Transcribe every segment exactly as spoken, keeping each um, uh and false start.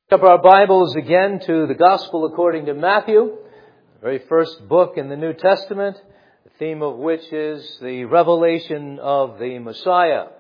Up our Bibles again to the Gospel according to Matthew, the very first book in the New Testament, the theme of which is the revelation of the Messiah.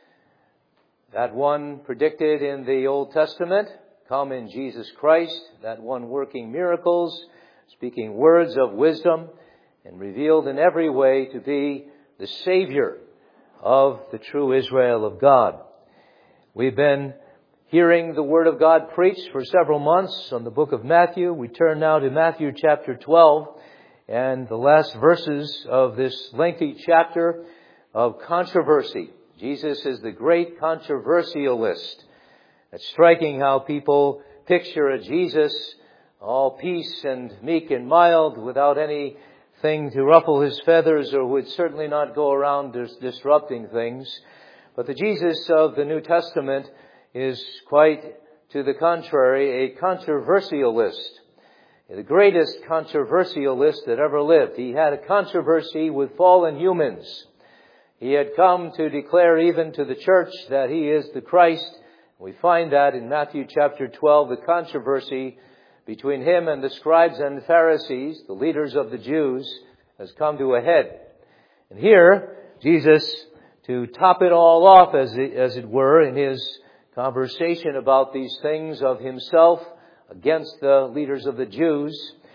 That one predicted in the Old Testament, come in Jesus Christ, that one working miracles, speaking words of wisdom, and revealed in every way to be the Savior of the true Israel of God. We've been hearing the Word of God preached for several months on the book of Matthew. We turn now to Matthew chapter twelve and the last verses of this lengthy chapter of controversy. Jesus is the great controversialist. It's striking how people picture a Jesus all peace and meek and mild without anything to ruffle his feathers, or would certainly not go around dis- disrupting things. But the Jesus of the New Testament is quite to the contrary, a controversialist. The greatest controversialist that ever lived. He had a controversy with fallen humans. He had come to declare even to the church that he is the Christ. We find that in Matthew chapter twelve, the controversy between him and the scribes and Pharisees, the leaders of the Jews, has come to a head. And here, Jesus, to top it all off, as it, as it were, in his conversation about these things of himself against the leaders of the Jews,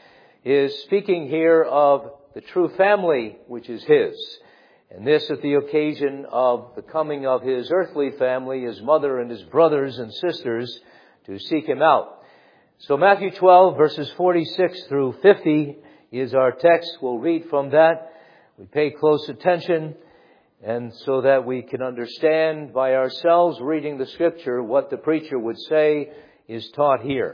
is speaking here of the true family which is his. And this at the occasion of the coming of his earthly family, his mother and his brothers and sisters, to seek him out. So Matthew twelve verses forty-six through fifty is our text. We'll read from that. We pay close attention, and so that we can understand by ourselves, reading the Scripture, what the preacher would say is taught here.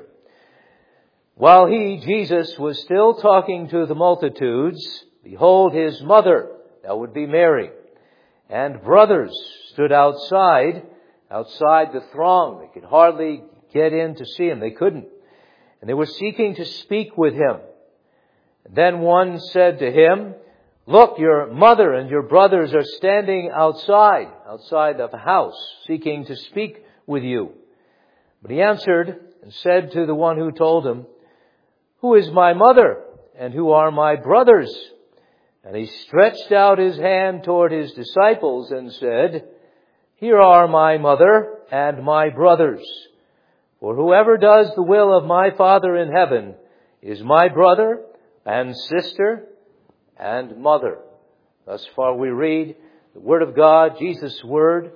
While he, Jesus, was still talking to the multitudes, behold, his mother, that would be Mary, and brothers stood outside, outside the throng. They could hardly get in to see him. They couldn't. And they were seeking to speak with him. And then one said to him, look, your mother and your brothers are standing outside, outside of the house, seeking to speak with you. But he answered and said to the one who told him, who is my mother and who are my brothers? And he stretched out his hand toward his disciples and said, here are my mother and my brothers. For whoever does the will of my Father in heaven is my brother and sister and mother. Thus far we read the Word of God, Jesus' Word,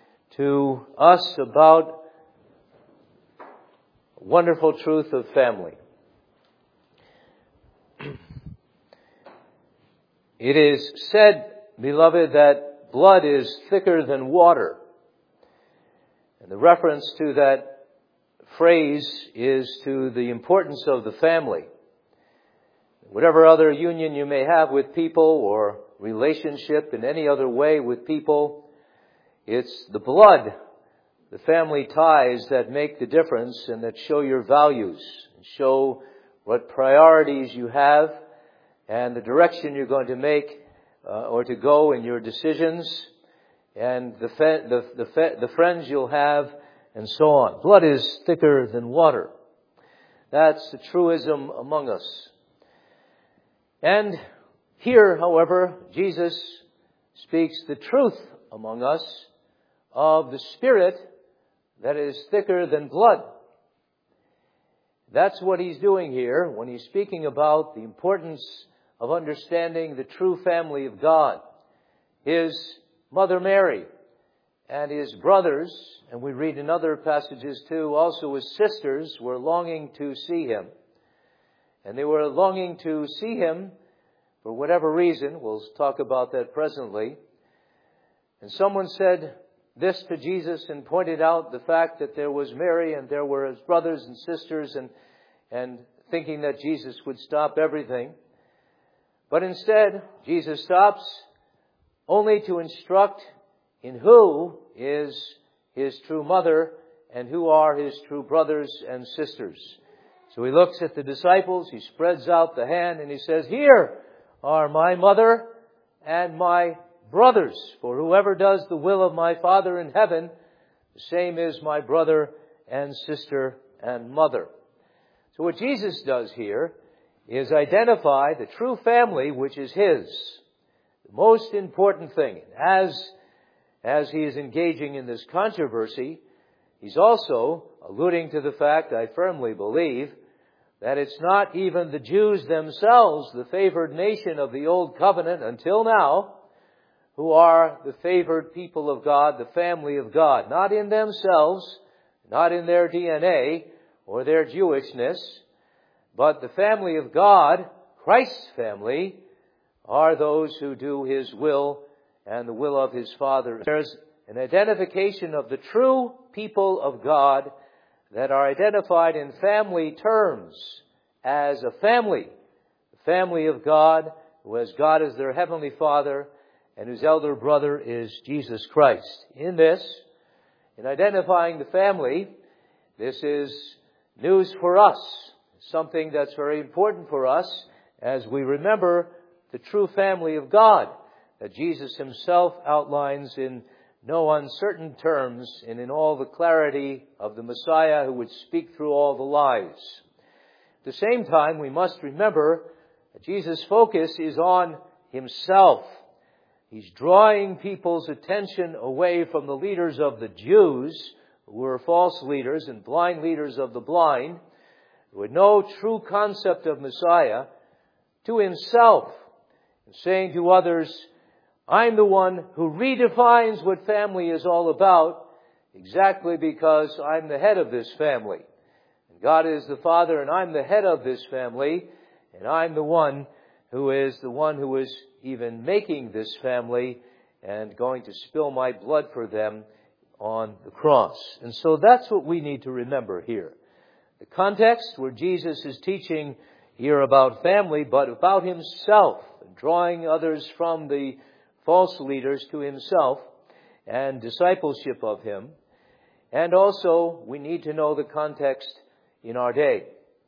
to us about a wonderful truth of family. It is said, beloved, that blood is thicker than water. And the reference to that phrase is to the importance of the family. Whatever other union you may have with people or relationship in any other way with people, it's the blood, the family ties that make the difference and that show your values, and show what priorities you have and the direction you're going to make uh, or to go in your decisions, and the, fe- the, the, fe- the friends you'll have, and so on. Blood is thicker than water. That's the truism among us. And here, however, Jesus speaks the truth among us of the Spirit that is thicker than blood. That's what he's doing here when he's speaking about the importance of understanding the true family of God. His mother Mary and his brothers, and we read in other passages too, also his sisters, were longing to see him. And they were longing to see him for whatever reason. We'll talk about that presently. And someone said this to Jesus and pointed out the fact that there was Mary and there were his brothers and sisters, and, and thinking that Jesus would stop everything. But instead, Jesus stops only to instruct in who is his true mother and who are his true brothers and sisters. So he looks at the disciples, he spreads out the hand, and he says, here are my mother and my brothers. For whoever does the will of my Father in heaven, the same is my brother and sister and mother. So what Jesus does here is identify the true family which is His. The most important thing. As, as He is engaging in this controversy, He's also alluding to the fact, I firmly believe, that it's not even the Jews themselves, the favored nation of the Old Covenant until now, who are the favored people of God, the family of God. Not in themselves, not in their D N A or their Jewishness, but the family of God, Christ's family, are those who do His will and the will of His Father. There's an identification of the true people of God that are identified in family terms as a family. The family of God, who has God as their heavenly Father, and whose elder brother is Jesus Christ. In this, in identifying the family, this is news for us. Something that's very important for us as we remember the true family of God that Jesus Himself outlines in no uncertain terms and in all the clarity of the Messiah who would speak through all the lives. At the same time, we must remember that Jesus' focus is on Himself. He's drawing people's attention away from the leaders of the Jews, who were false leaders and blind leaders of the blind, who had no true concept of Messiah, to Himself, and saying to others, I'm the one who redefines what family is all about, exactly because I'm the head of this family. And God is the Father, and I'm the head of this family, and I'm the one who is the one who is even making this family and going to spill my blood for them on the cross. And so that's what we need to remember here. The context where Jesus is teaching here about family, but about Himself, drawing others from the false leaders to Himself and discipleship of Him. And also, we need to know the context in our day.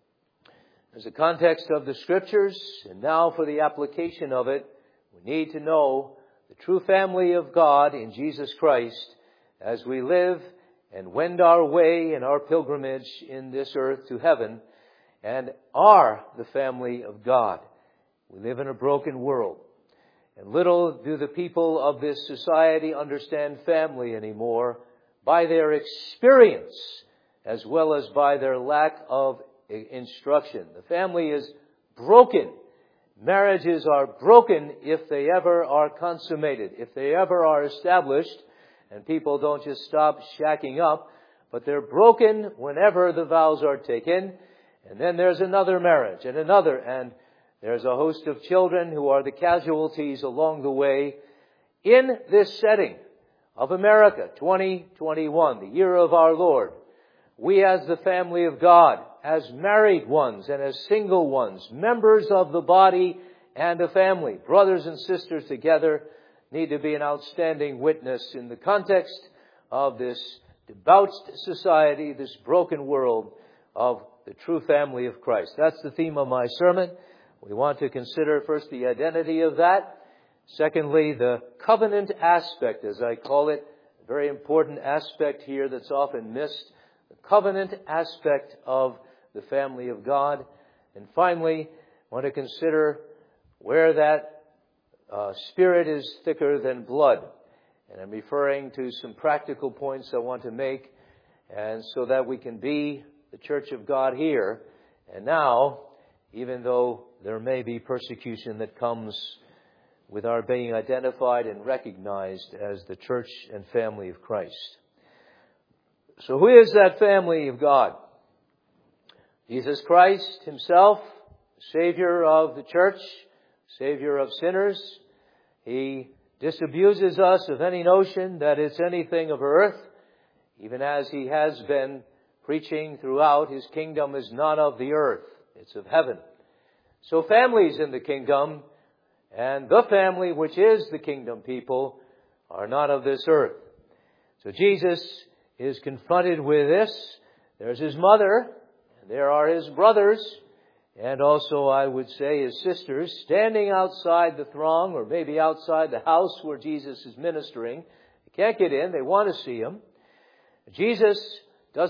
There's a context of the Scriptures, and now for the application of it, we need to know the true family of God in Jesus Christ as we live and wend our way in our pilgrimage in this earth to heaven, and are the family of God. We live in a broken world, and little do the people of this society understand family anymore by their experience as well as by their lack of instruction. The family is broken. Marriages are broken if they ever are consummated, if they ever are established, and people don't just stop shacking up, but they're broken whenever the vows are taken, and then there's another marriage and another, and there's a host of children who are the casualties along the way. In this setting of America, twenty twenty-one, the year of our Lord, we as the family of God, as married ones and as single ones, members of the body and a family, brothers and sisters together, need to be an outstanding witness in the context of this debauched society, this broken world of the true family of Christ. That's the theme of my sermon. We want to consider first the identity of that. Secondly, the covenant aspect, as I call it, a very important aspect here that's often missed. The covenant aspect of the family of God. And finally, I want to consider where that uh, spirit is thicker than blood. And I'm referring to some practical points I want to make, and so that we can be the church of God here and now, even though there may be persecution that comes with our being identified and recognized as the church and family of Christ. So who is that family of God? Jesus Christ Himself, Savior of the church, Savior of sinners. He disabuses us of any notion that it's anything of earth, even as He has been preaching throughout. His kingdom is not of the earth, it's of heaven. So families in the kingdom, and the family which is the kingdom people, are not of this earth. So Jesus is confronted with this. There's His mother, and there are His brothers, and also, I would say, His sisters, standing outside the throng, or maybe outside the house where Jesus is ministering. They can't get in. They want to see Him. Jesus doesn't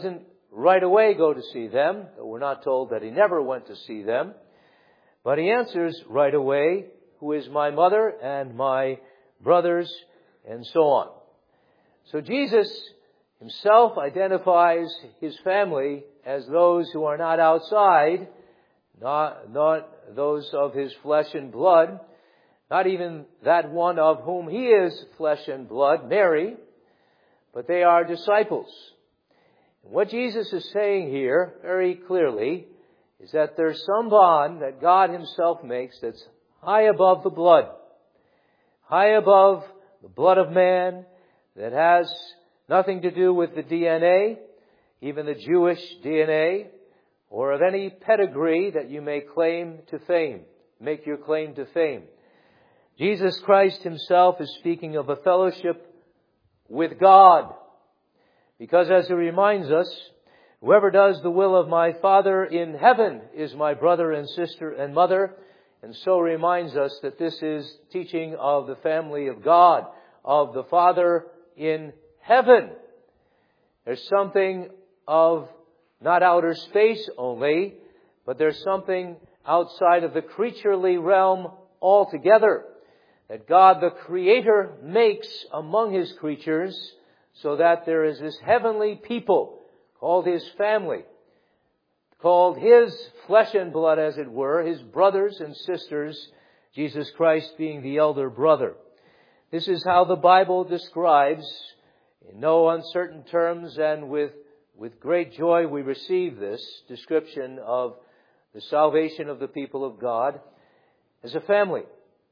right away go to see them. We're not told that he never went to see them. But he answers right away, who is my mother and my brothers, and so on. So Jesus himself identifies his family as those who are not outside, not, not those of his flesh and blood, not even that one of whom he is flesh and blood, Mary, but they are disciples. What Jesus is saying here very clearly is that there's some bond that God himself makes that's high above the blood, high above the blood of man, that has nothing to do with the D N A, even the Jewish D N A, or of any pedigree that you may claim to fame, make your claim to fame. Jesus Christ himself is speaking of a fellowship with God, because as he reminds us, whoever does the will of my Father in heaven is my brother and sister and mother, and so reminds us that this is teaching of the family of God, of the Father in heaven. There's something of not outer space only, but there's something outside of the creaturely realm altogether that God the Creator makes among his creatures, so that there is this heavenly people called his family, called his flesh and blood, as it were, his brothers and sisters, Jesus Christ being the elder brother. This is how the Bible describes, in no uncertain terms, and with, with great joy we receive this description of the salvation of the people of God as a family.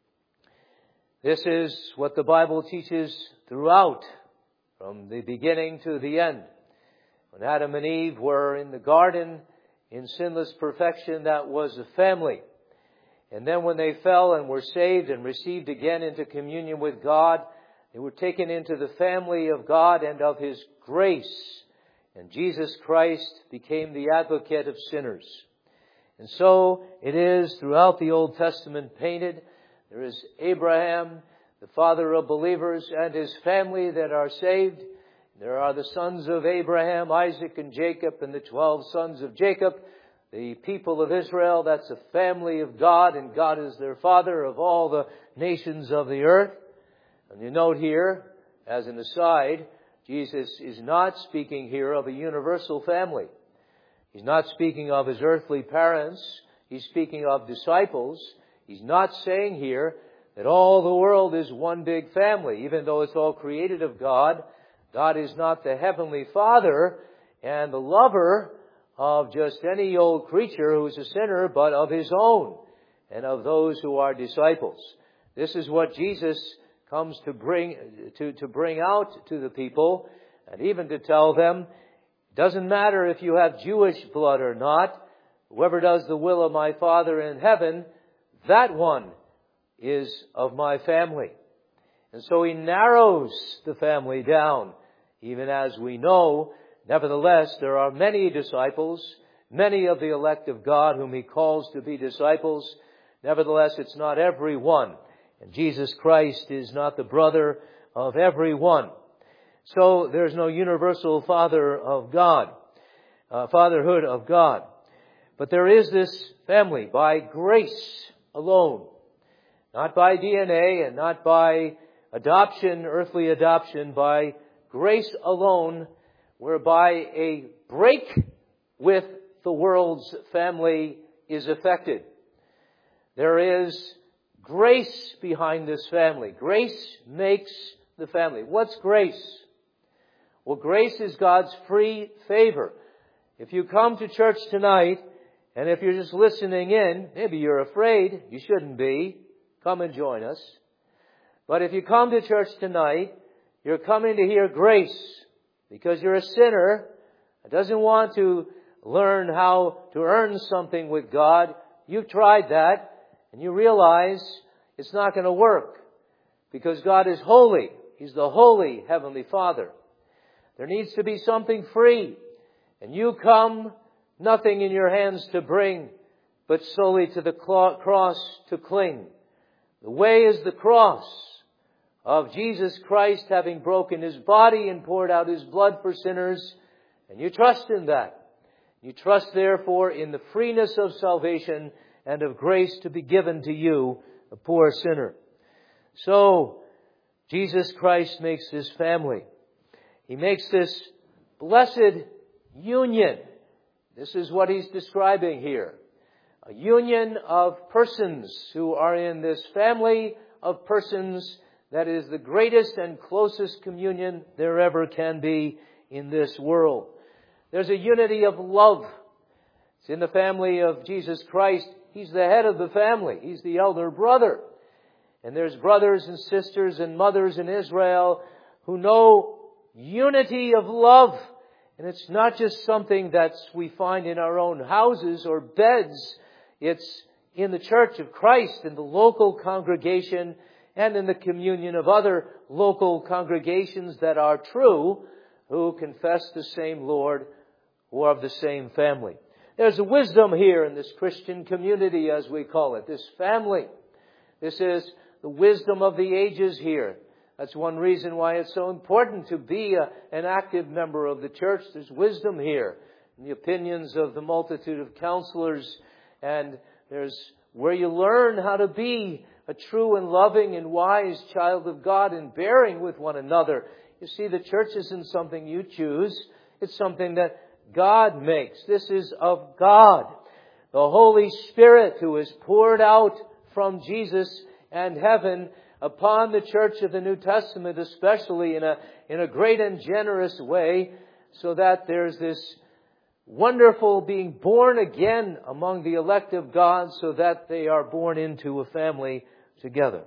This is what the Bible teaches throughout, from the beginning to the end. When Adam and Eve were in the garden in sinless perfection, that was a family. And then when they fell and were saved and received again into communion with God, they were taken into the family of God and of his grace. And Jesus Christ became the advocate of sinners. And so it is throughout the Old Testament painted. There is Abraham, the father of believers, and his family that are saved. There are the sons of Abraham, Isaac, and Jacob, and the twelve sons of Jacob, the people of Israel. That's a family of God, and God is their father of all the nations of the earth. And you note here, as an aside, Jesus is not speaking here of a universal family. He's not speaking of his earthly parents. He's speaking of disciples. He's not saying here that all the world is one big family, even though it's all created of God. God is not the heavenly Father and the lover of just any old creature who's a sinner, but of his own and of those who are disciples. This is what Jesus comes to bring to, to bring out to the people, and even to tell them, it doesn't matter if you have Jewish blood or not. Whoever does the will of my Father in heaven, that one is of my family. And so he narrows the family down, even as we know. Nevertheless, there are many disciples, many of the elect of God whom he calls to be disciples. Nevertheless, it's not every one. And Jesus Christ is not the brother of every one. So there's no universal Father of God, uh, fatherhood of God. But there is this family by grace alone. Not by D N A and not by adoption, earthly adoption, by grace alone, whereby a break with the world's family is effected. There is grace behind this family. Grace makes the family. What's grace? Well, grace is God's free favor. If you come to church tonight, and if you're just listening in, maybe you're afraid. You shouldn't be. Come and join us. But if you come to church tonight, you're coming to hear grace because you're a sinner that doesn't want to learn how to earn something with God. You've tried that and you realize it's not going to work because God is holy. He's the holy Heavenly Father. There needs to be something free. And you come, nothing in your hands to bring, but solely to the cross to cling. The way is the cross of Jesus Christ having broken his body and poured out his blood for sinners. And you trust in that. You trust, therefore, in the freeness of salvation and of grace to be given to you, a poor sinner. So, Jesus Christ makes this family. He makes this blessed union. This is what He's describing here. A union of persons who are in this family of persons that is the greatest and closest communion there ever can be in this world. There's a unity of love. It's in the family of Jesus Christ. He's the head of the family. He's the elder brother. And there's brothers and sisters and mothers in Israel who know unity of love. And it's not just something that we find in our own houses or beds. It's in the Church of Christ, in the local congregation, and in the communion of other local congregations that are true, who confess the same Lord, who are of the same family. There's a wisdom here in this Christian community, as we call it, this family. This is the wisdom of the ages here. That's one reason why it's so important to be a, an active member of the church. There's wisdom here in the opinions of the multitude of counselors, and there's where you learn how to be a true and loving and wise child of God in bearing with one another. You see, the church isn't something you choose. It's something that God makes. This is of God. The Holy Spirit who is poured out from Jesus and heaven upon the church of the New Testament, especially in a, in a great and generous way, so that there's this wonderful being born again among the elect of God, so that they are born into a family together.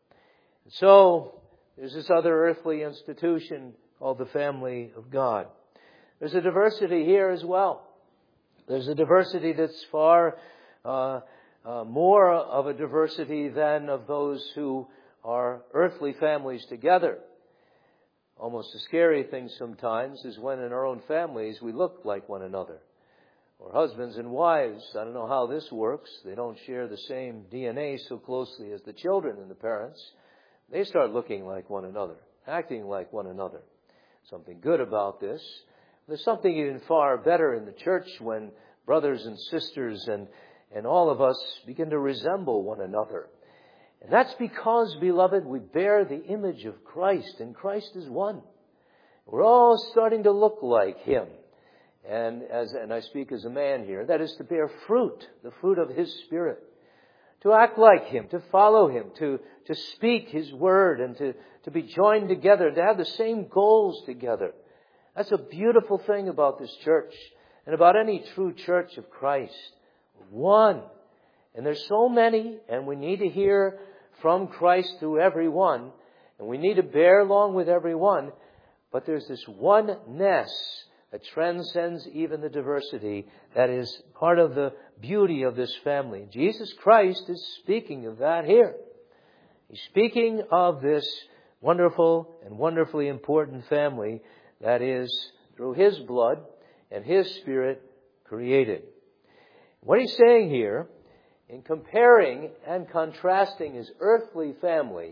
So, there's this other earthly institution called the family of God. There's a diversity here as well. There's a diversity that's far uh, uh, more of a diversity than of those who are earthly families together. Almost a scary thing sometimes is when in our own families we look like one another. Or husbands and wives, I don't know how this works. They don't share the same D N A so closely as the children and the parents. They start looking like one another, acting like one another. Something good about this. There's something even far better in the church when brothers and sisters and, and all of us begin to resemble one another. And that's because, beloved, we bear the image of Christ, and Christ is one. We're all starting to look like Him. And as and I speak as a man here, that is to bear fruit, the fruit of His Spirit. To act like Him, to follow Him, to, to speak His Word, and to, to be joined together, to have the same goals together. That's a beautiful thing about this church, and about any true church of Christ. One. And there's so many, and we need to hear from Christ through every one, and we need to bear along with every one, but there's this oneness that transcends even the diversity that is part of the beauty of this family. Jesus Christ is speaking of that here. He's speaking of this wonderful and wonderfully important family that is, through His blood and His Spirit, created. What He's saying here, in comparing and contrasting His earthly family,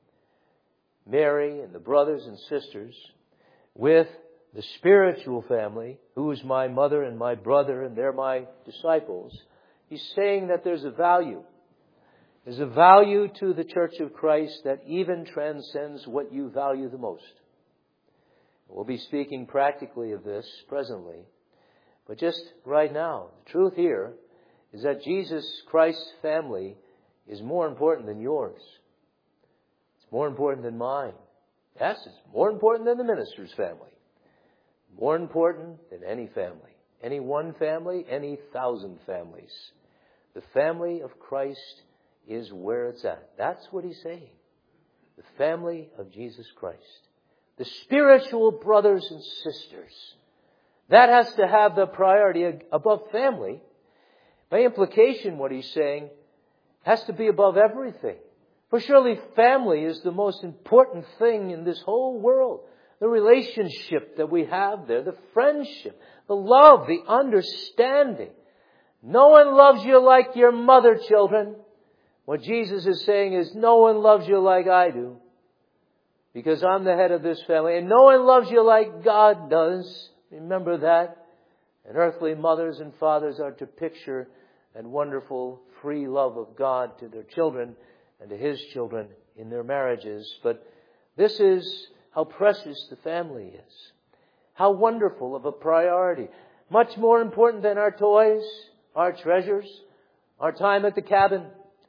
Mary and the brothers and sisters, with the spiritual family, who is my mother and my brother, and they're my disciples, He's saying that there's a value. There's a value to the Church of Christ that even transcends what you value the most. We'll be speaking practically of this presently. But just right now, the truth here is that Jesus Christ's family is more important than yours. It's more important than mine. Yes, it's more important than the minister's family. More important than any family. Any one family, any thousand families. The family of Christ is where it's at. That's what He's saying. The family of Jesus Christ. The spiritual brothers and sisters. That has to have the priority above family. By implication, what He's saying has to be above everything. For surely family is the most important thing in this whole world. The relationship that we have there, the friendship, the love, the understanding. No one loves you like your mother, children. What Jesus is saying is, no one loves you like I do. Because I'm the head of this family. And no one loves you like God does. Remember that. And earthly mothers and fathers are to picture that wonderful free love of God to their children and to His children in their marriages. But this is how precious the family is. How wonderful of a priority. Much more important than our toys, our treasures, our time at the cabin,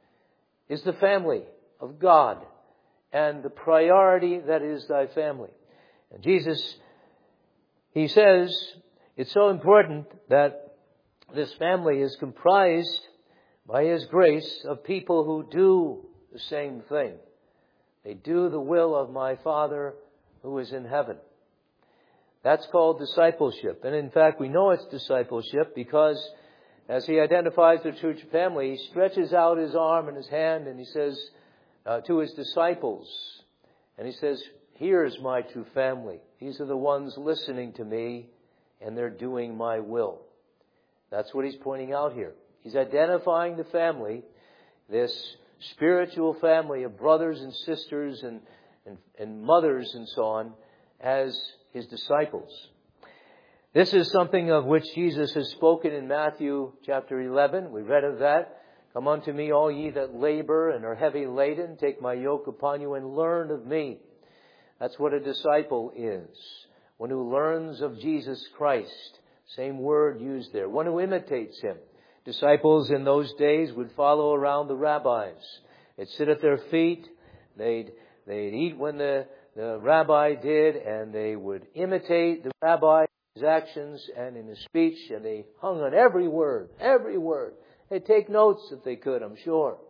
is the family of God and the priority that is thy family. And Jesus, He says, it's so important that this family is comprised by His grace of people who do the same thing. They do the will of my Father who is in heaven. That's called discipleship. And in fact, we know it's discipleship because as He identifies the church family, He stretches out His arm and His hand and He says uh, to His disciples, and He says, here's my true family. These are the ones listening to me and they're doing my will. That's what He's pointing out here. He's identifying the family, this spiritual family of brothers and sisters and, and, and mothers and so on, as His disciples. This is something of which Jesus has spoken in Matthew chapter eleven. We read of that. Come unto me, all ye that labor and are heavy laden. Take my yoke upon you and learn of me. That's what a disciple is. One who learns of Jesus Christ. Same word used there. One who imitates Him. Disciples in those days would follow around the rabbis. They'd sit at their feet. They'd, they'd eat when the, the rabbi did, and they would imitate the rabbi's actions and in his speech, and they hung on every word, every word. They'd take notes if they could, I'm sure.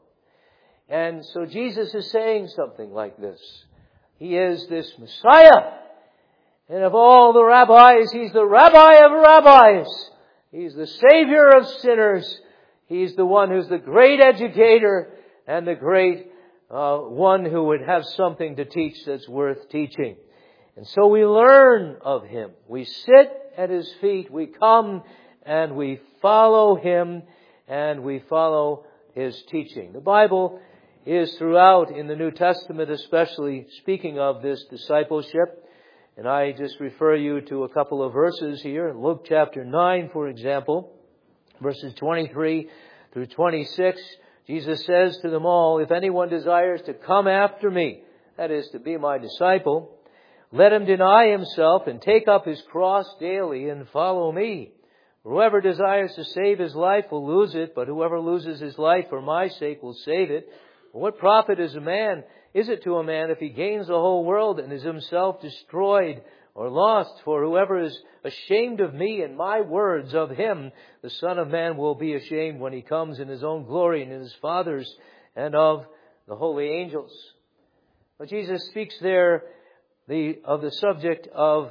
And so Jesus is saying something like this. He is this Messiah. And of all the rabbis, He's the rabbi of rabbis. He's the Savior of sinners. He's the one who's the great educator and the great uh, one who would have something to teach that's worth teaching. And so we learn of Him. We sit at His feet. We come and we follow Him and we follow His teaching. The Bible is throughout in the New Testament especially speaking of this discipleship. And I just refer you to a couple of verses here. In Luke chapter nine, for example, verses twenty-three through twenty-six, Jesus says to them all, if anyone desires to come after me, that is, to be my disciple, let him deny himself and take up his cross daily and follow me. Whoever desires to save his life will lose it, but whoever loses his life for my sake will save it. What profit is a man? Is it to a man if he gains the whole world and is himself destroyed or lost? For whoever is ashamed of me and my words, of him the Son of Man will be ashamed when He comes in His own glory and in His Father's and of the holy angels. But Jesus speaks there the, of the subject of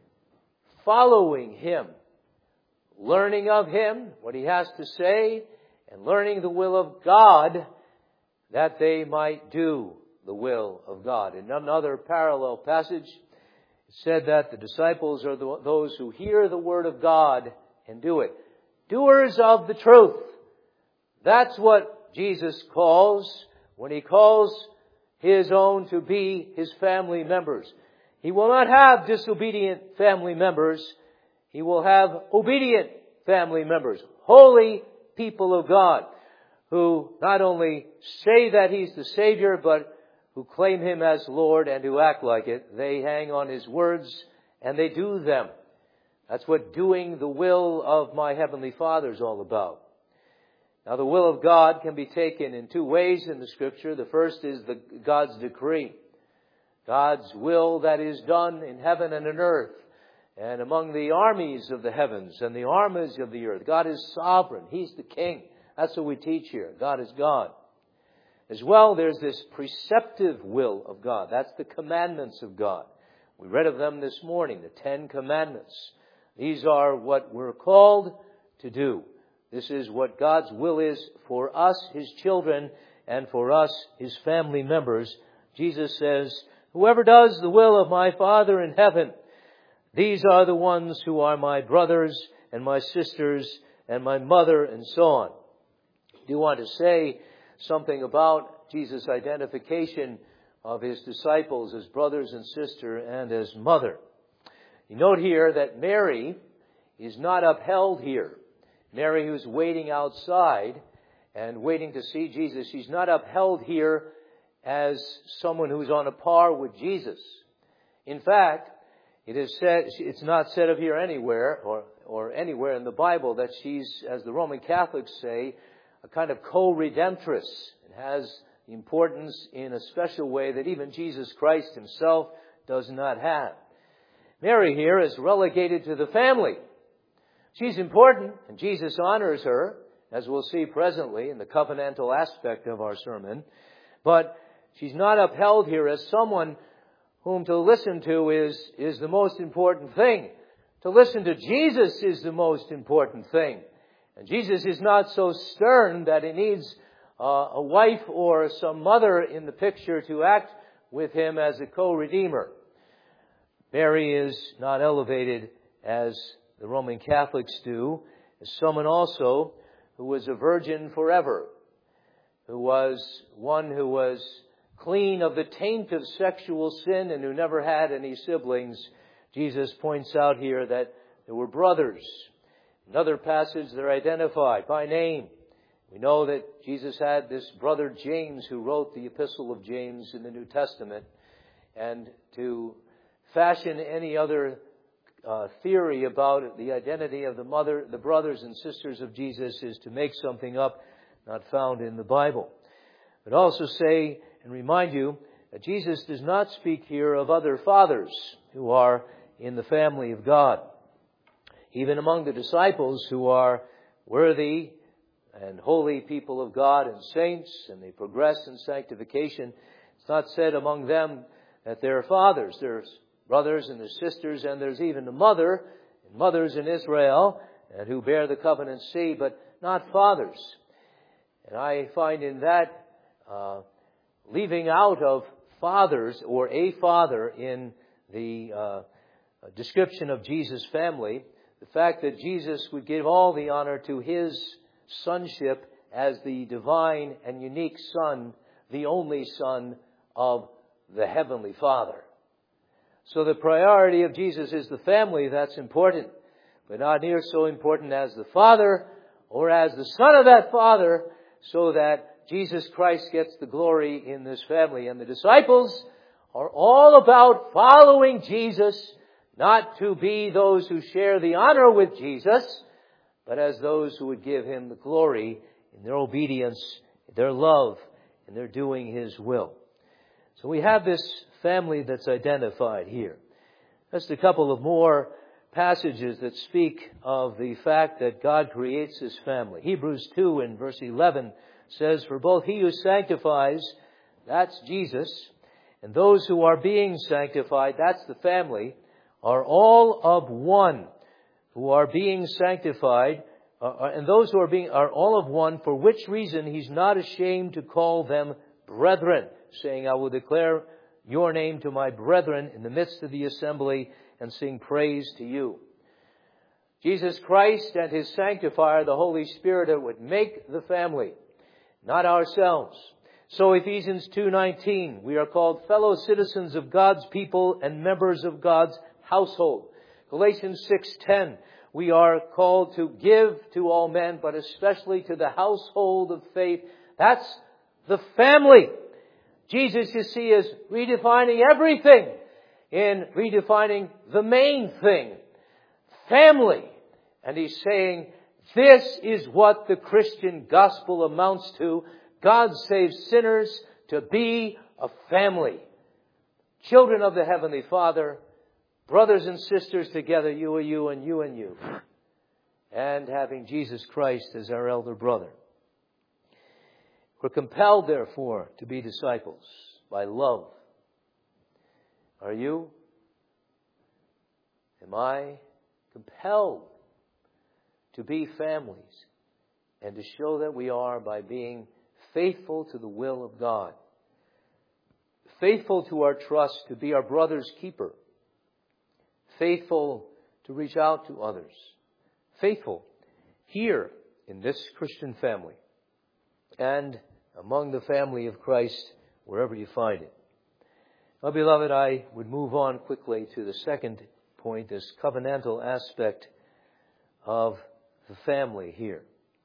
following Him, learning of Him, what He has to say, and learning the will of God, that they might do the will of God. In another parallel passage, it said that the disciples are the, those who hear the word of God and do it. Doers of the truth. That's what Jesus calls when He calls His own to be His family members. He will not have disobedient family members. He will have obedient family members. Holy people of God who not only say that He's the Savior, but who claim Him as Lord and who act like it. They hang on His words and they do them. That's what doing the will of my Heavenly Father is all about. Now, the will of God can be taken in two ways in the Scripture. The first is the God's decree. God's will that is done in heaven and in earth and among the armies of the heavens and the armies of the earth. God is sovereign. He's the King. That's what we teach here. God is God. As well, there's this preceptive will of God. That's the commandments of God. We read of them this morning, the Ten Commandments. These are what we're called to do. This is what God's will is for us, His children, and for us, His family members. Jesus says, whoever does the will of my Father in heaven, these are the ones who are my brothers and my sisters and my mother and so on. I do want to say something about Jesus' identification of His disciples as brothers and sister and as mother. You note here that Mary is not upheld here. Mary, who's waiting outside and waiting to see Jesus, she's not upheld here as someone who's on a par with Jesus. In fact, it is said, it's not said of here anywhere, or, or anywhere in the Bible, that she's, as the Roman Catholics say, a kind of co-redemptress. It has the importance in a special way that even Jesus Christ himself does not have. Mary here is relegated to the family. She's important, and Jesus honors her, as we'll see presently in the covenantal aspect of our sermon. But she's not upheld here as someone whom to listen to is, is the most important thing. To listen to Jesus is the most important thing. And Jesus is not so stern that he needs uh, a wife or some mother in the picture to act with him as a co-redeemer. Mary is not elevated as the Roman Catholics do, as someone also who was a virgin forever, who was one who was clean of the taint of sexual sin and who never had any siblings. Jesus points out here that there were brothers. In other passages, they're identified by name. We know that Jesus had this brother James who wrote the Epistle of James in the New Testament. And to fashion any other uh, theory about the identity of the mother, the brothers and sisters of Jesus is to make something up not found in the Bible. But also say and remind you that Jesus does not speak here of other fathers who are in the family of God. Even among the disciples who are worthy and holy people of God and saints, and they progress in sanctification, it's not said among them that they're fathers. There's brothers and there's sisters, and there's even a mother and mothers in Israel and who bear the covenant seed, but not fathers. And I find in that uh, leaving out of fathers or a father in the uh, description of Jesus' family, the fact that Jesus would give all the honor to his sonship as the divine and unique Son, the only Son of the Heavenly Father. So the priority of Jesus is the family. That's important, but not near so important as the Father or as the Son of that Father, so that Jesus Christ gets the glory in this family. And the disciples are all about following Jesus, not to be those who share the honor with Jesus, but as those who would give him the glory in their obedience, their love, and their doing his will. So we have this family that's identified here. Just a couple of more passages that speak of the fact that God creates his family. Hebrews two in verse eleven says, "For both he who sanctifies," that's Jesus, "and those who are being sanctified," that's the family, "are all of one, who are being sanctified, uh, and those who are being are all of one, for which reason he's not ashamed to call them brethren, saying, I will declare your name to my brethren in the midst of the assembly and sing praise to you." Jesus Christ and his sanctifier, the Holy Spirit, would make the family, not ourselves. So Ephesians two nineteen, we are called fellow citizens of God's people and members of God's household. Galatians six ten, we are called to give to all men, but especially to the household of faith. That's the family. Jesus, you see, is redefining everything in redefining the main thing, family. And he's saying, this is what the Christian gospel amounts to. God saves sinners to be a family. Children of the Heavenly Father, brothers and sisters together, you and you and you and you. And having Jesus Christ as our elder brother. We're compelled, therefore, to be disciples by love. Are you? Am I compelled to be families and to show that we are by being faithful to the will of God? Faithful to our trust to be our brother's keeper. Faithful to reach out to others. Faithful here in this Christian family and among the family of Christ wherever you find it. Well, beloved, I would move on quickly to the second point, this covenantal aspect of the family here.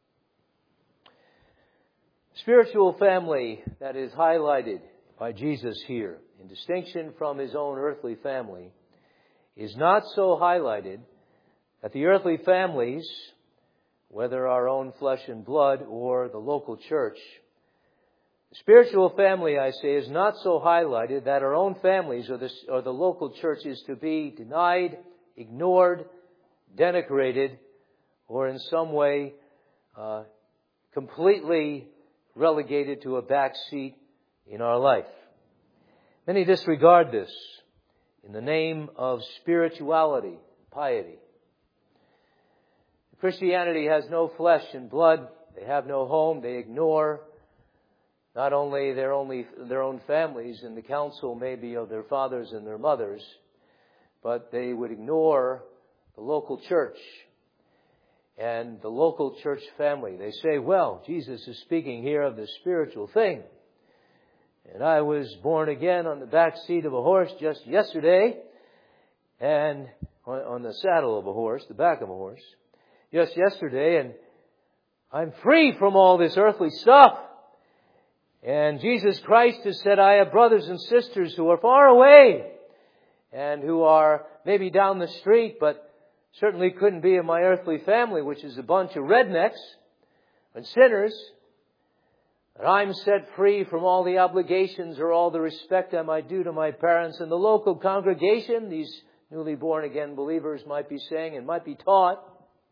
Spiritual family that is highlighted by Jesus here, in distinction from his own earthly family, is not so highlighted that the earthly families, whether our own flesh and blood or the local church, the spiritual family, I say, is not so highlighted that our own families or the, or the local church is to be denied, ignored, denigrated, or in some way uh, completely relegated to a back seat in our life. Many disregard this in the name of spirituality, piety. Christianity has no flesh and blood. They have no home. They ignore not only their only their own families and the counsel maybe of their fathers and their mothers, but they would ignore the local church and the local church family. They say, well, Jesus is speaking here of the spiritual thing. And I was born again on the back seat of a horse just yesterday, and on the saddle of a horse, the back of a horse, just yesterday, and I'm free from all this earthly stuff. And Jesus Christ has said, I have brothers and sisters who are far away and who are maybe down the street, but certainly couldn't be in my earthly family, which is a bunch of rednecks and sinners. And I'm set free from all the obligations or all the respect I might do to my parents. And the local congregation, these newly born again believers might be saying and might be taught,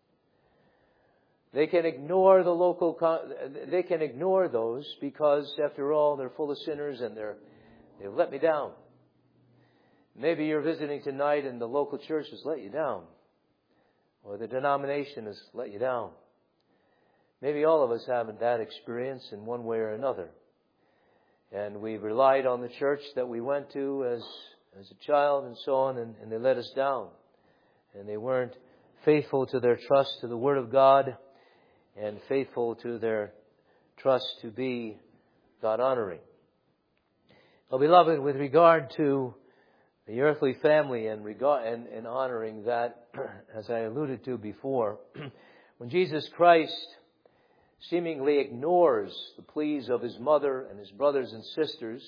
they can ignore the local, they can ignore those because, after all, they're full of sinners and they're, they've let me down. Maybe you're visiting tonight and the local church has let you down. Or the denomination has let you down. Maybe all of us have that experience in one way or another. And we relied on the church that we went to as, as a child and so on, and, and they let us down. And they weren't faithful to their trust to the Word of God and faithful to their trust to be God-honoring. Well, beloved, with regard to the earthly family and, regard, and, and honoring that, as I alluded to before, when Jesus Christ seemingly ignores the pleas of his mother and his brothers and sisters,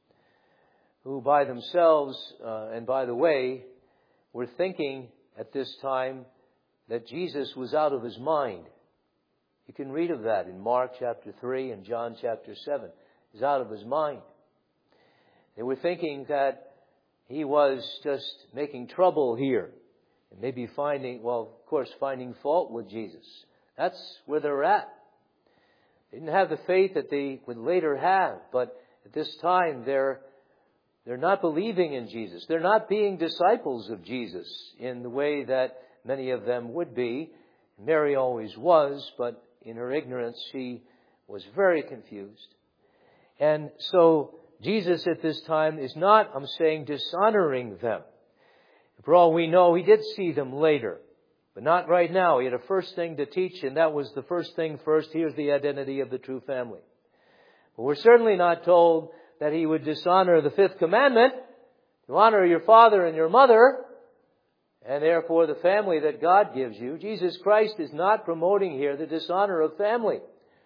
who by themselves, uh, and by the way, were thinking at this time that Jesus was out of his mind. You can read of that in Mark chapter three and John chapter seven. He's out of his mind. They were thinking that he was just making trouble here. And maybe finding, well, of course, finding fault with Jesus. That's where they're at. They didn't have the faith that they would later have. But at this time, they're, they're not believing in Jesus. They're not being disciples of Jesus in the way that many of them would be. Mary always was, but in her ignorance, she was very confused. And so Jesus at this time is not, I'm saying, dishonoring them. For all we know, he did see them later, but not right now. He had a first thing to teach, and that was the first thing first. Here's the identity of the true family. But we're certainly not told that he would dishonor the fifth commandment, to honor your father and your mother, and therefore the family that God gives you. Jesus Christ is not promoting here the dishonor of family.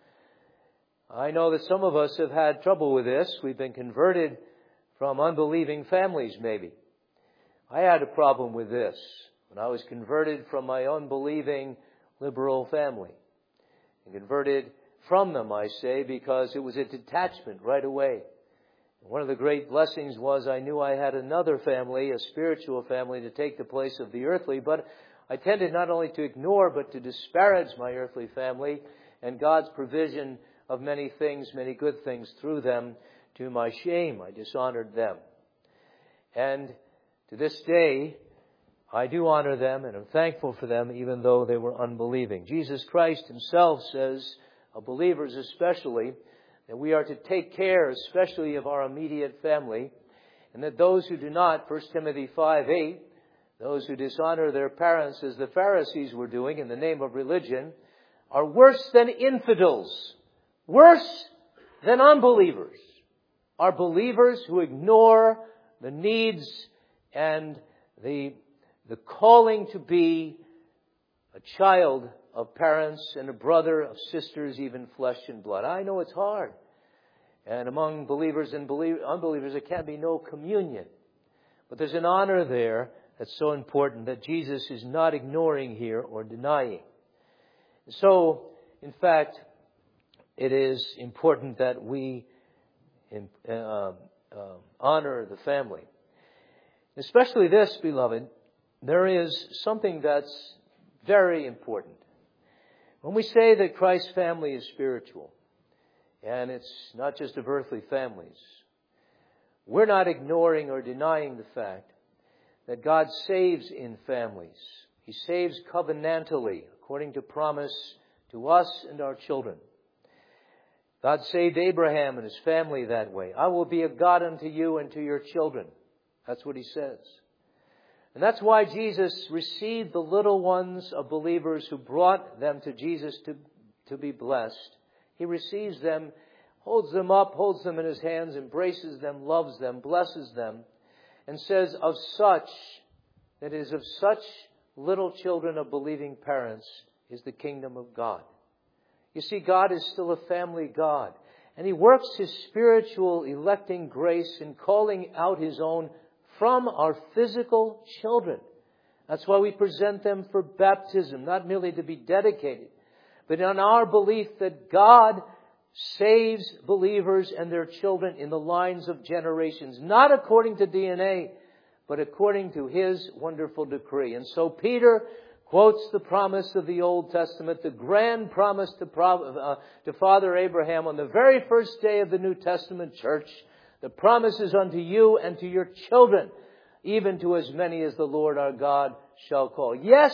I know that some of us have had trouble with this. We've been converted from unbelieving families, maybe. I had a problem with this when I was converted from my unbelieving liberal family. And converted from them, I say, because it was a detachment right away. One of the great blessings was I knew I had another family, a spiritual family, to take the place of the earthly. But I tended not only to ignore, but to disparage my earthly family and God's provision of many things, many good things through them. To my shame, I dishonored them. And to this day, I do honor them and am thankful for them, even though they were unbelieving. Jesus Christ himself says, of believers especially, that we are to take care, especially of our immediate family, and that those who do not, First Timothy five eight, those who dishonor their parents as the Pharisees were doing in the name of religion, are worse than infidels, worse than unbelievers, are believers who ignore the needs and the, the calling to be a child of parents and a brother of sisters, even flesh and blood. I know it's hard. And among believers and unbelievers, there can be no communion. But there's an honor there that's so important that Jesus is not ignoring here or denying. So, in fact, it is important that we uh, uh, honor the family. Especially this, beloved, there is something that's very important. When we say that Christ's family is spiritual, and it's not just of earthly families, we're not ignoring or denying the fact that God saves in families. He saves covenantally, according to promise to us and our children. God saved Abraham and his family that way. I will be a God unto you and to your children. That's what He says. And that's why Jesus received the little ones of believers who brought them to Jesus to, to be blessed. He receives them, holds them up, holds them in His hands, embraces them, loves them, blesses them, and says of such, that is, of such little children of believing parents is the kingdom of God. You see, God is still a family God. And He works His spiritual electing grace in calling out His own from our physical children. That's why we present them for baptism, not merely to be dedicated, but in our belief that God saves believers and their children in the lines of generations, not according to D N A, but according to His wonderful decree. And so Peter quotes the promise of the Old Testament, the grand promise to, uh, to Father Abraham on the very first day of the New Testament church. The promise is unto you and to your children, even to as many as the Lord our God shall call. Yes,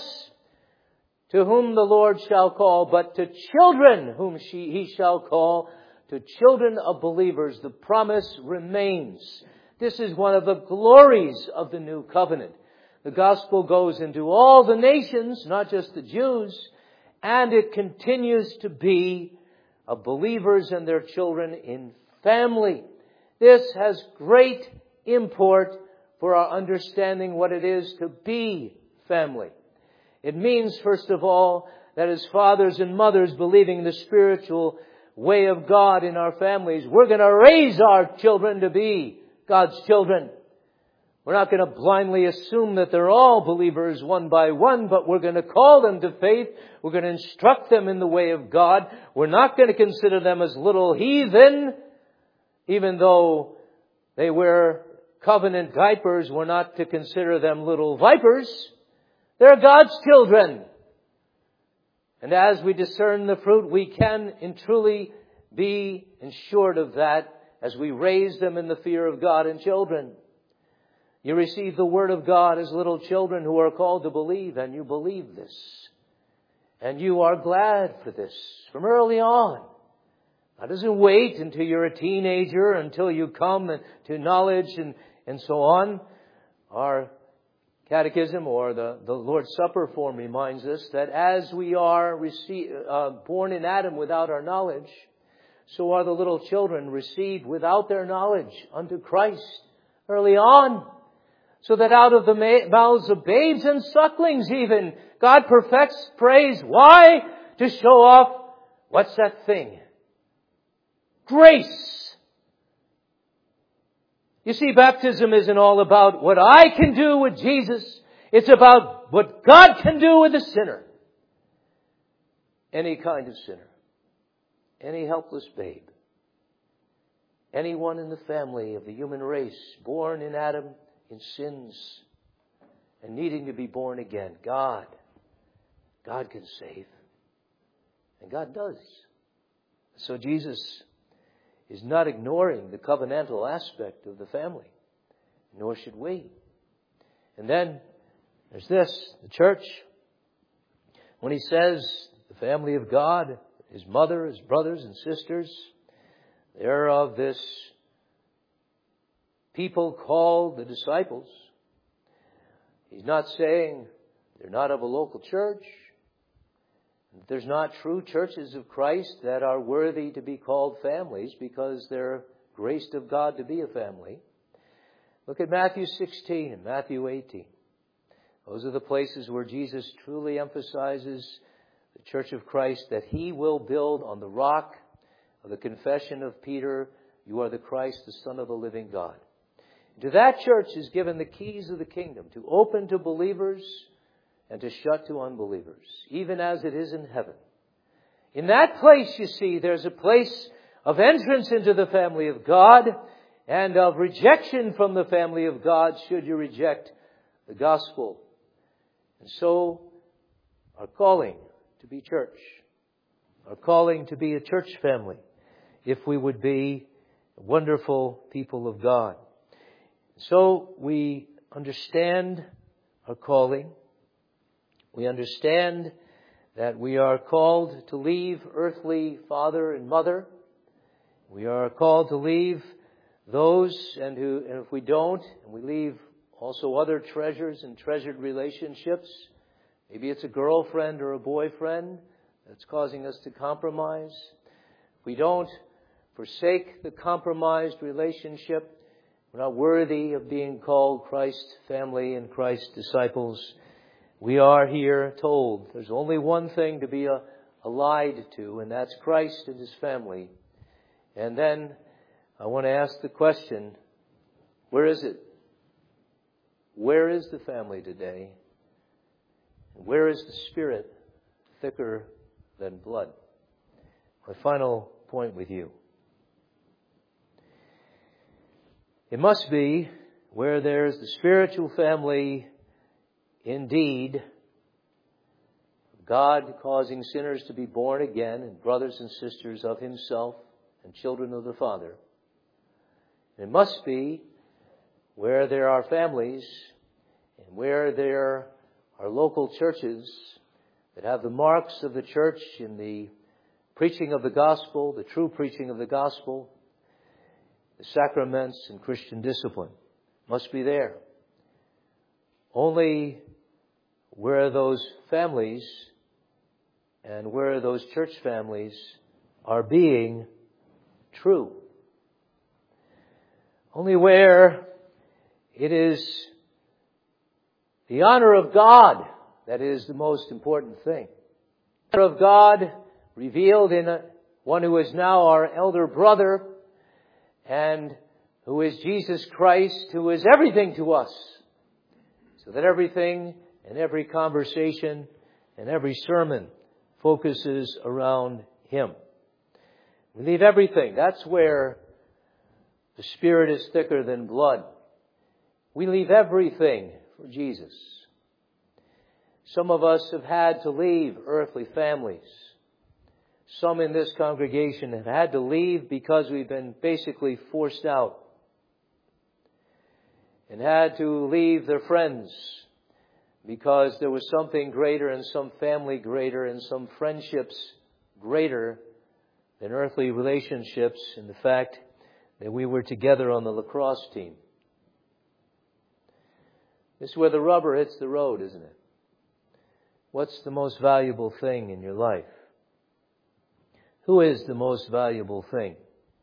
to whom the Lord shall call, but to children whom she, He shall call, to children of believers, the promise remains. This is one of the glories of the new covenant. The gospel goes into all the nations, not just the Jews, and it continues to be of believers and their children in family. This has great import for our understanding what it is to be family. It means, first of all, that as fathers and mothers believing the spiritual way of God in our families, we're going to raise our children to be God's children. We're not going to blindly assume that they're all believers one by one, but we're going to call them to faith. We're going to instruct them in the way of God. We're not going to consider them as little heathen. Even though they wear covenant diapers, we're not to consider them little vipers. They're God's children. And as we discern the fruit, we can and truly be ensured of that as we raise them in the fear of God and children. You receive the Word of God as little children who are called to believe, and you believe this. And you are glad for this from early on. That doesn't wait until you're a teenager, until you come to knowledge and, and so on. Our catechism or the, the Lord's Supper form reminds us that as we are receive, uh, born in Adam without our knowledge, so are the little children received without their knowledge unto Christ early on. So that out of the mouths of babes and sucklings even, God perfects praise. Why? To show off, what's that thing? Grace. You see, baptism isn't all about what I can do with Jesus. It's about what God can do with a sinner. Any kind of sinner. Any helpless babe. Anyone in the family of the human race, born in Adam in sins and needing to be born again. God. God can save. And God does. So Jesus is not ignoring the covenantal aspect of the family. Nor should we. And then there's this, the church. When he says the family of God, his mother, his brothers and sisters, they're of this people called the disciples. He's not saying they're not of a local church. There's not true churches of Christ that are worthy to be called families because they're graced of God to be a family. Look at Matthew sixteen and Matthew eighteen. Those are the places where Jesus truly emphasizes the Church of Christ, that He will build on the rock of the confession of Peter, "You are the Christ, the Son of the living God." To that church is given the keys of the kingdom, to open to believers and to shut to unbelievers, even as it is in heaven. In that place, you see, there's a place of entrance into the family of God and of rejection from the family of God should you reject the gospel. And so, our calling to be church, our calling to be a church family, if we would be wonderful people of God. So we understand our calling. We understand that we are called to leave earthly father and mother. We are called to leave those, and who, and if we don't, and we leave also other treasures and treasured relationships, maybe it's a girlfriend or a boyfriend that's causing us to compromise. If we don't forsake the compromised relationship, we're not worthy of being called Christ's family and Christ's disciples. We are here told there's only one thing to be allied to, and that's Christ and His family. And then I want to ask the question, where is it? Where is the family today? Where is the Spirit thicker than blood? My final point with you. It must be where there's the spiritual family indeed, God causing sinners to be born again and brothers and sisters of Himself and children of the Father. It must be where there are families and where there are local churches that have the marks of the church in the preaching of the gospel, the true preaching of the gospel, the sacraments and Christian discipline. Must be there. Only where those families and where those church families are being true. Only where it is the honor of God that is the most important thing. The honor of God revealed in a, one who is now our elder brother and who is Jesus Christ, who is everything to us. So that everything and every conversation and every sermon focuses around Him. We leave everything. That's where the Spirit is thicker than blood. We leave everything for Jesus. Some of us have had to leave earthly families. Some in this congregation have had to leave because we've been basically forced out. And had to leave their friends because there was something greater and some family greater and some friendships greater than earthly relationships, and the fact that we were together on the lacrosse team. This is where the rubber hits the road, isn't it? What's the most valuable thing in your life? Who is the most valuable thing?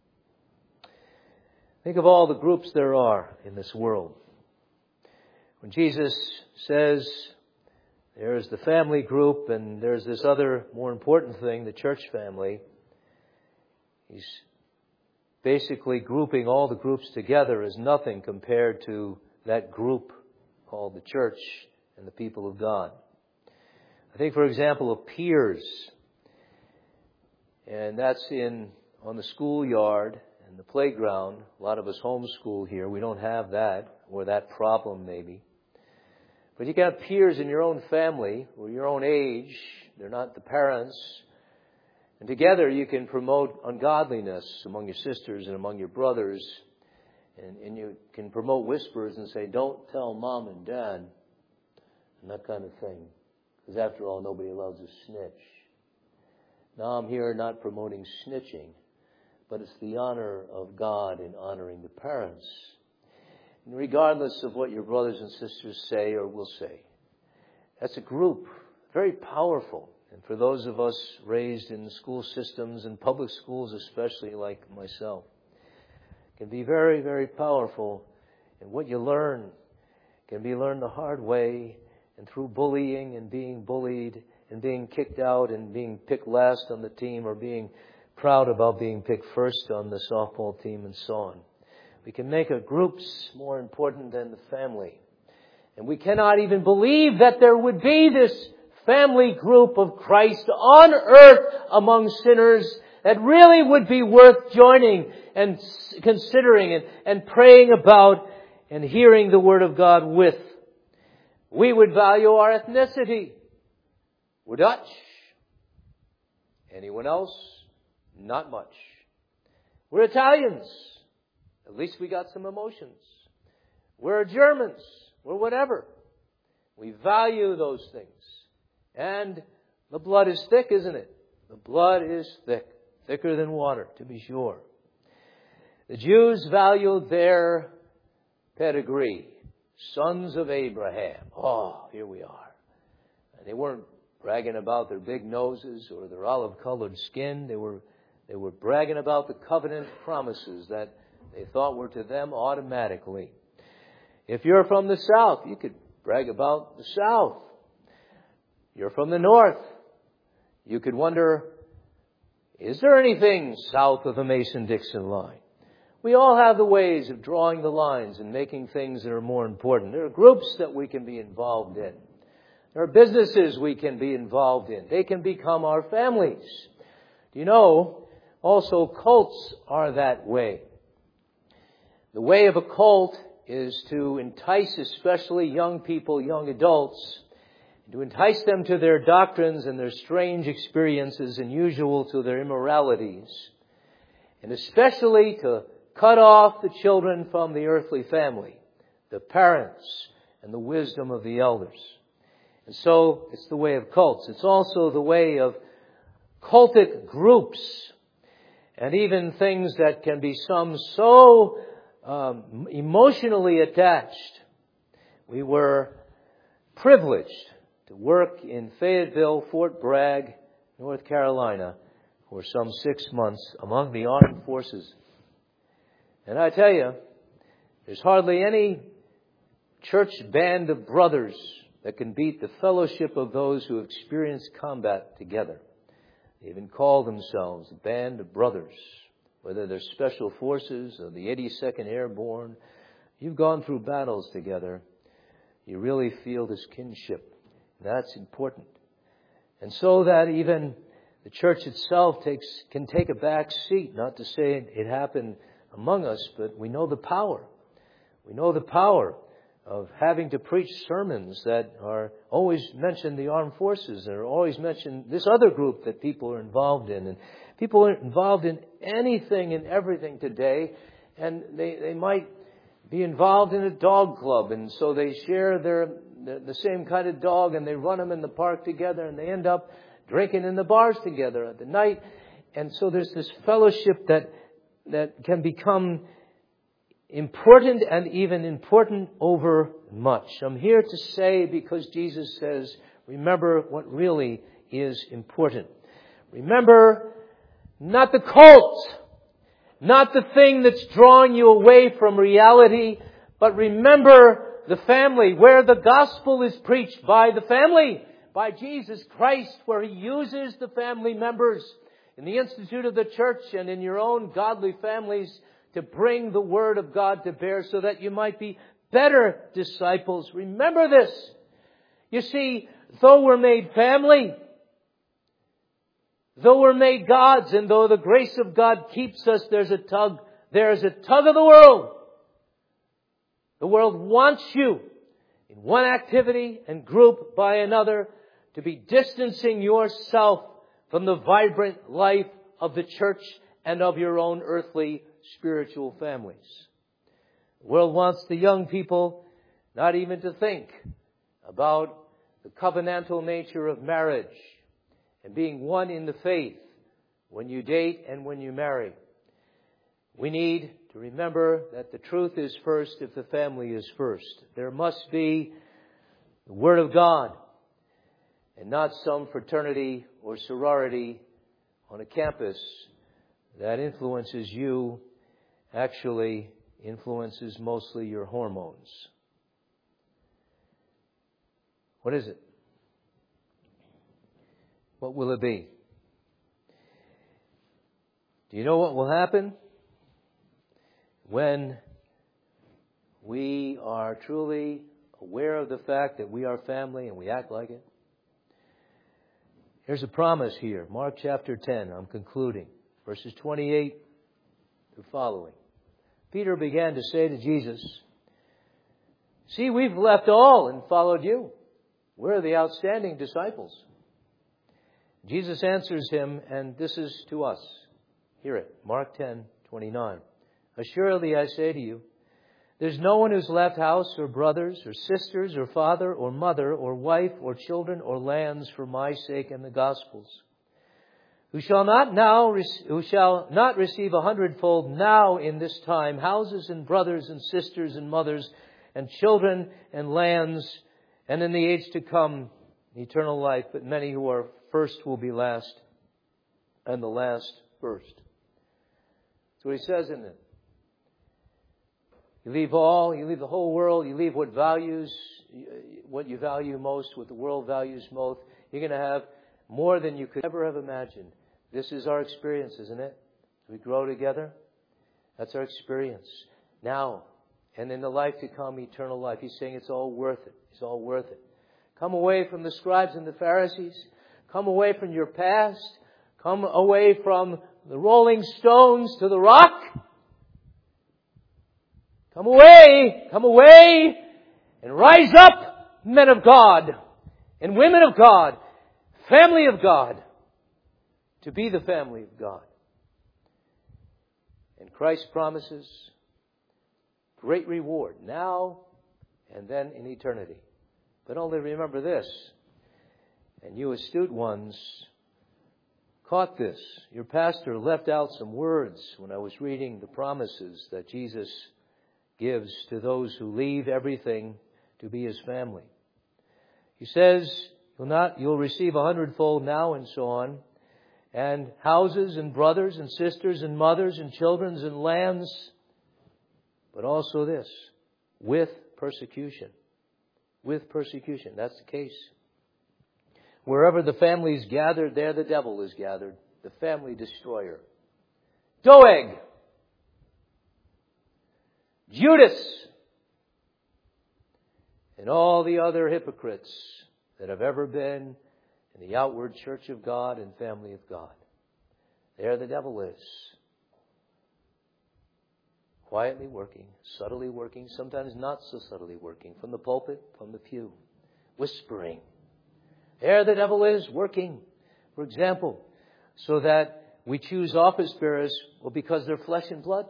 Think of all the groups there are in this world. When Jesus says there's the family group and there's this other more important thing, the church family, He's basically grouping all the groups together as nothing compared to that group called the church and the people of God. I think, for example, of peers, and that's in on the schoolyard and the playground. A lot of us homeschool here. We don't have that, or that problem maybe. But you got peers in your own family, or your own age. They're not the parents. And together you can promote ungodliness among your sisters and among your brothers. And, and you can promote whispers and say, don't tell mom and dad, and that kind of thing. Because after all, nobody loves a snitch. Now I'm here not promoting snitching, but it's the honor of God in honoring the parents. And regardless of what your brothers and sisters say or will say, that's a group, very powerful. And for those of us raised in school systems and public schools especially, like myself, can be very, very powerful. And what you learn can be learned the hard way, and through bullying and being bullied and being kicked out and being picked last on the team or being proud about being picked first on the softball team and so on. We can make our groups more important than the family. And we cannot even believe that there would be this family group of Christ on earth among sinners that really would be worth joining and considering and, and praying about and hearing the Word of God with. We would value our ethnicity. We're Dutch. Anyone else? Not much. We're Italians. At least we got some emotions. We're Germans. We're whatever. We value those things. And the blood is thick, isn't it? The blood is thick. Thicker than water, to be sure. The Jews valued their pedigree. Sons of Abraham. Oh, here we are. And they weren't bragging about their big noses or their olive-colored skin. They were, they were bragging about the covenant promises that they thought were to them automatically. If you're from the South, you could brag about the South. You're from the North. You could wonder, is there anything south of the Mason-Dixon line? We all have the ways of drawing the lines and making things that are more important. There are groups that we can be involved in. There are businesses we can be involved in. They can become our families. Do you know, also cults are that way. The way of a cult is to entice especially young people, young adults, to entice them to their doctrines and their strange experiences and usual to their immoralities, and especially to cut off the children from the earthly family, the parents, and the wisdom of the elders. And so it's the way of cults. It's also the way of cultic groups, and even things that can be some so um, emotionally attached. We were privileged to work in Fayetteville, Fort Bragg, North Carolina, for some six months among the armed forces. And I tell you, there's hardly any church band of brothers that can beat the fellowship of those who experienced combat together. They even call themselves a band of brothers, whether they're special forces or the eighty-second Airborne. You've gone through battles together. You really feel this kinship. That's important. And so that even the church itself takes can take a back seat. Not to say it happened among us, but we know the power. We know the power of having to preach sermons that are always mention the armed forces, and are always mention this other group that people are involved in. And people are involved in anything and everything today, and they, they might be involved in a dog club, and so they share their the, the same kind of dog, and they run them in the park together, and they end up drinking in the bars together at the night. And so there's this fellowship that that can become important and even important over much. I'm here to say, because Jesus says, remember what really is important. Remember not the cult, not the thing that's drawing you away from reality, but remember the family, where the gospel is preached by the family, by Jesus Christ, where He uses the family members in the Institute of the Church and in your own godly families to bring the Word of God to bear so that you might be better disciples. Remember this. You see, though we're made family, though we're made God's, and though the grace of God keeps us, there's a tug, there's a tug of the world. The world wants you in one activity and group by another to be distancing yourself from the vibrant life of the church and of your own earthly spiritual families. The world wants the young people not even to think about the covenantal nature of marriage and being one in the faith when you date and when you marry. We need to remember that the truth is first if the family is first. There must be the Word of God and not some fraternity or sorority on a campus that influences you, actually influences mostly your hormones. What is it? What will it be? Do you know what will happen? When we are truly aware of the fact that we are family and we act like it. Here's a promise here. Mark chapter ten. I'm concluding. Verses twenty-eight to following. Peter began to say to Jesus, "See, we've left all and followed you. We're the outstanding disciples." Jesus answers him, and this is to us. Hear it. Mark ten twenty-nine. "Assuredly I say to you, there's no one who's left house or brothers or sisters or father or mother or wife or children or lands for my sake and the gospel's, who shall not now who shall not receive a hundredfold now in this time houses and brothers and sisters and mothers and children and lands, and in the age to come eternal life. But many who are first will be last, and the last first." That's what he says in it. You leave all, you leave the whole world, you leave what values, what you value most, what the world values most. You're going to have more than you could ever have imagined. This is our experience, isn't it? We grow together. That's our experience. Now, and in the life to come, eternal life. He's saying it's all worth it. It's all worth it. Come away from the scribes and the Pharisees. Come away from your past. Come away from the rolling stones to the rock. Come away, come away, and rise up, men of God, and women of God, family of God, to be the family of God. And Christ promises great reward now and then in eternity. But only remember this, and you astute ones caught this. Your pastor left out some words when I was reading the promises that Jesus gives to those who leave everything to be His family. He says, you'll not, you'll receive a hundredfold now and so on, and houses and brothers and sisters and mothers and children and lands, but also this, with persecution. With persecution. That's the case. Wherever the family is gathered, there the devil is gathered. The family destroyer. Doeg. Judas. And all the other hypocrites that have ever been in the outward church of God and family of God. There the devil is. Quietly working, subtly working, sometimes not so subtly working. From the pulpit, from the pew. Whispering. There the devil is working. For example, so that we choose office bearers, well, because they're flesh and blood.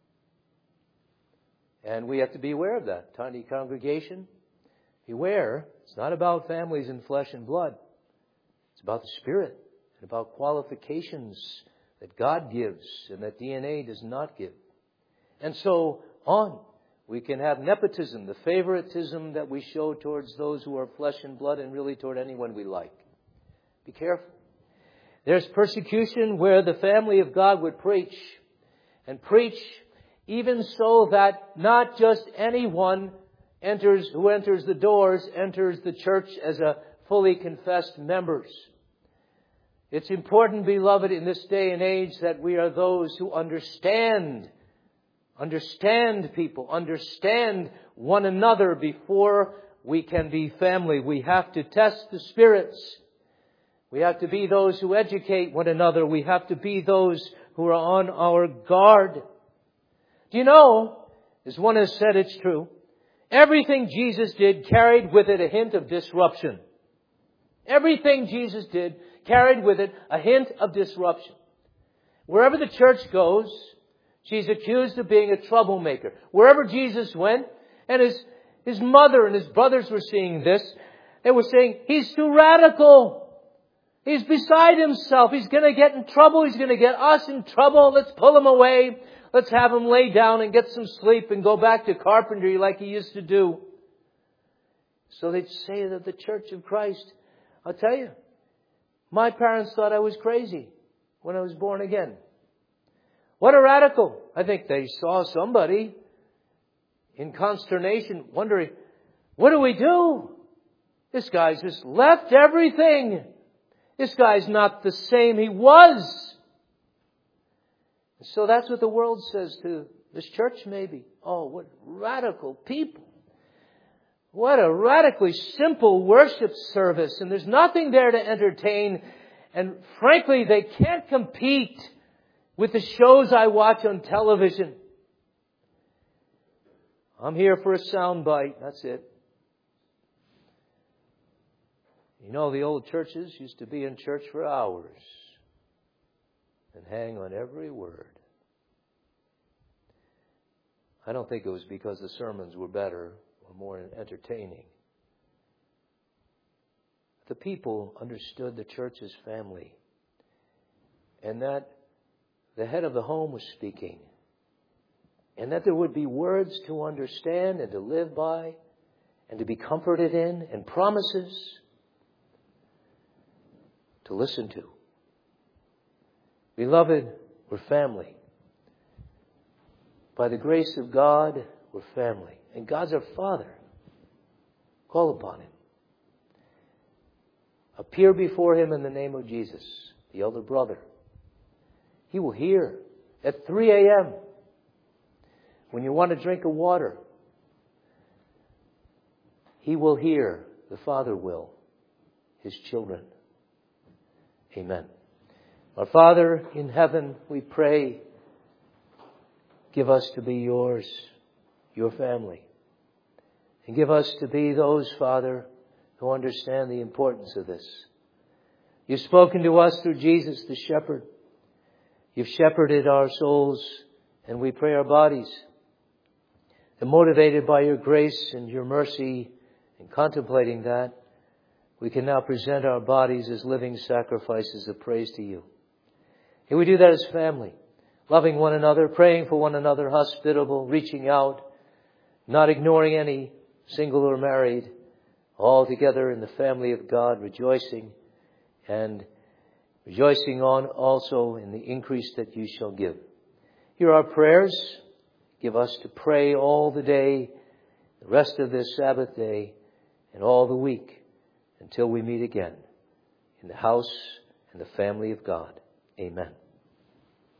And we have to be aware of that. Tiny congregation, beware. It's not about families and flesh and blood. It's about the Spirit and about qualifications that God gives and that D N A does not give. And so on. We can have nepotism, the favoritism that we show towards those who are flesh and blood and really toward anyone we like. Be careful. There's persecution where the family of God would preach and preach even so that not just anyone enters who enters the doors enters the church as a fully confessed members. It's important, beloved, in this day and age that we are those who understand Understand people, understand one another before we can be family. We have to test the spirits. We have to be those who educate one another. We have to be those who are on our guard. Do you know, as one has said, it's true, everything Jesus did carried with it a hint of disruption. Everything Jesus did carried with it a hint of disruption. Wherever the church goes, she's accused of being a troublemaker. Wherever Jesus went, and his, his mother and his brothers were seeing this, they were saying, he's too radical. He's beside himself. He's going to get in trouble. He's going to get us in trouble. Let's pull him away. Let's have him lay down and get some sleep and go back to carpentry like he used to do. So they'd say that the Church of Christ, I'll tell you, my parents thought I was crazy when I was born again. What a radical. I think they saw somebody in consternation, wondering, what do we do? This guy's just left everything. This guy's not the same he was. So that's what the world says to this church maybe. Oh, what radical people. What a radically simple worship service. And there's nothing there to entertain. And frankly, they can't compete with the shows I watch on television. I'm here for a soundbite. That's it. You know, the old churches used to be in church for hours and hang on every word. I don't think it was because the sermons were better or more entertaining. The people understood the church as family, and that the head of the home was speaking, and that there would be words to understand and to live by and to be comforted in, and promises to listen to. Beloved, we're family. By the grace of God, we're family. And God's our Father. Call upon Him. Appear before Him in the name of Jesus, the elder brother. He will hear at three a.m. when you want to drink of water. He will hear. The Father will. His children. Amen. Our Father in heaven, we pray, give us to be yours, your family. And give us to be those, Father, who understand the importance of this. You've spoken to us through Jesus, the shepherd. You've shepherded our souls, and we pray our bodies. And motivated by your grace and your mercy, and contemplating that, we can now present our bodies as living sacrifices of praise to you. And we do that as family, loving one another, praying for one another, hospitable, reaching out, not ignoring any, single or married, all together in the family of God, rejoicing and rejoicing on also in the increase that you shall give. Hear our prayers. Give us to pray all the day, the rest of this Sabbath day, and all the week until we meet again in the house and the family of God. Amen.